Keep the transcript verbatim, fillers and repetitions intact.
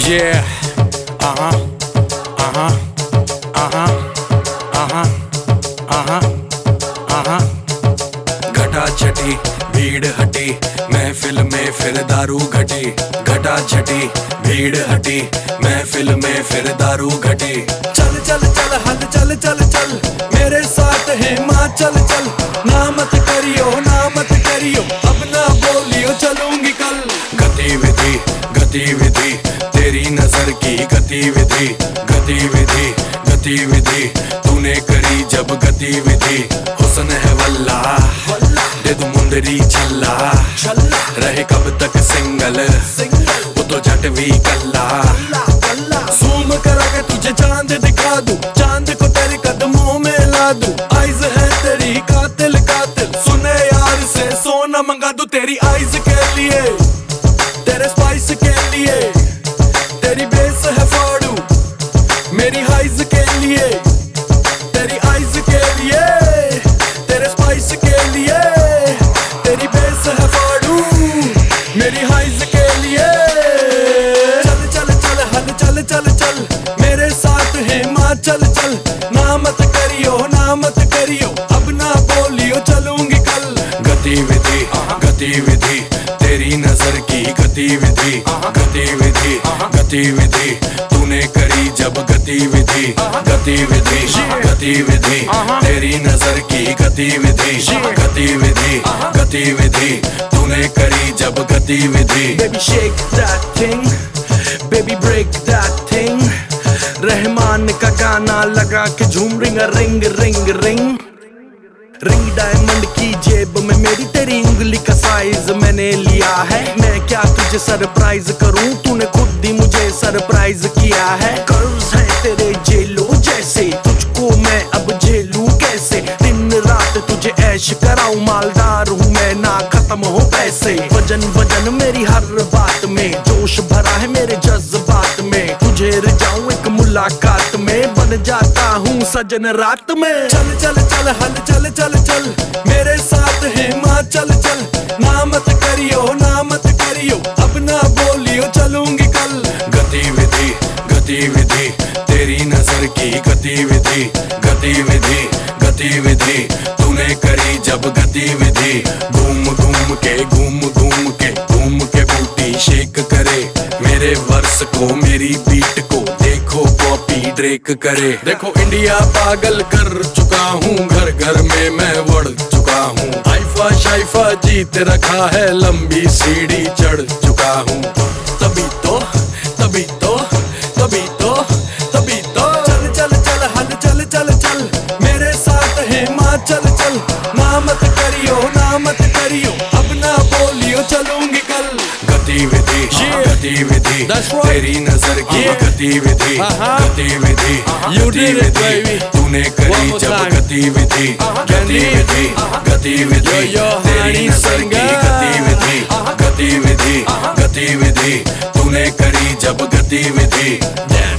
Yeah. Uh-huh. Uh-huh. Uh-huh. Uh-huh. Uh-huh. Uh-huh. घटा छटी भीड़ हटी महफिल में फिर दारू घटी। घटा छटी भीड़ हटी महफिल में फिर दारू घटी। चल चल चल हल चल चल चल मेरे साथ है माँ चल चल। ना मत करियो ना मत करियो अब ना बोलियो चलूंगी कल। गतिविधि गतिविधि तेरी नजर की गतिविधि गतिविधि गतिविधि तूने करी जब गतिविधि। हुस्न है वल्ला दे तू मुंदरी छल्ला रहे कब तक सिंगल वो तो झट भी कल्ला। ज़ूम करा के तुझे चांद दिखा दूं चांद को तेरे कदमों में ला दूं। आइज़ है तेरी कातिल कातिल सुने यार से सोना मंगा दूं तेरी आइज़ के लिए तेरे स्पाइस के लिए। तेरी बेस है फाड़ू मेरी हाइज के लिए तेरी आइज के लिए तेरे स्पाइस के लिए। तेरी बेस है फाड़ू मेरी हाइज के लिए। चल चल चल हल चल चल चल मेरे साथ है माँ चल चल। ना मत करियो ना मत करियो अब ना बोलियो चलूंगी कल। गतिविधि गतिविधि तेरी नजर की गतिविधि गतिविधि गतिविधि तूने करी जब गतिविधि। गतिविधि गतिविधि तेरी नजर की गतिविधि गतिविधि गतिविधि तूने करी जब गतिविधि। Baby shake that thing, baby break that thing। Rahman का गाना लगा के झूम ring ring ring ring ring. Diamond की जेब में मेरी तेरी उंगली का साइज मैंने लिया है। मैं क्या तुझे सरप्राइज करूं तूने खुद ही मुझे सरप्राइज किया है। कर्व्स है तेरे जेलो जैसे तुझको मैं अब झेलूं कैसे। दिन रात तुझे ऐश कराऊं मालदार हूं मैं ना खत्म हो पैसे। वजन वजन मेरी हर बात में जोश भरा है मेरे जज्बात में। तुझे रिझाऊं एक मुलाकात में बन जाता हूँ सजन रात में। चल चल चल हल चल चल चल मेरे साथ है माँ चल चल। ना मत करियो ना मत करियो अब ना बोलियो चलूंगी कल। गतिविधि गतिविधि तेरी नजर की गतिविधि गतिविधि गतिविधि तूने करी जब गतिविधि। घूम घूम के घूम घूम के घूम के बूटी शेक करे मेरे वर्स को मेरी बीट को देखो कॉपी ड्रेक करे। देखो इंडिया पागल कर चुका हूँ घर घर में मैं बढ़ चुका हूँ। आइफा शाइफा जीत रखा है लंबी सीढ़ी चढ़ चुका हूँ। तभी तो तभी तो तभी तो तभी तो चल चल चल हल चल चल चल मेरे साथ है माँ चल चल। ना मत करियो ना मत करियो अब ना बोलियो चलूंगी कल। गतिविधि गतिविधि तेरी नजर की गतिविधि गतिविधि गतिविधि तूने करी जब गतिविधि। गतिविधि गतिविधि तेरी नजर की गतिविधि गतिविधि गतिविधि तूने करी जब गतिविधि।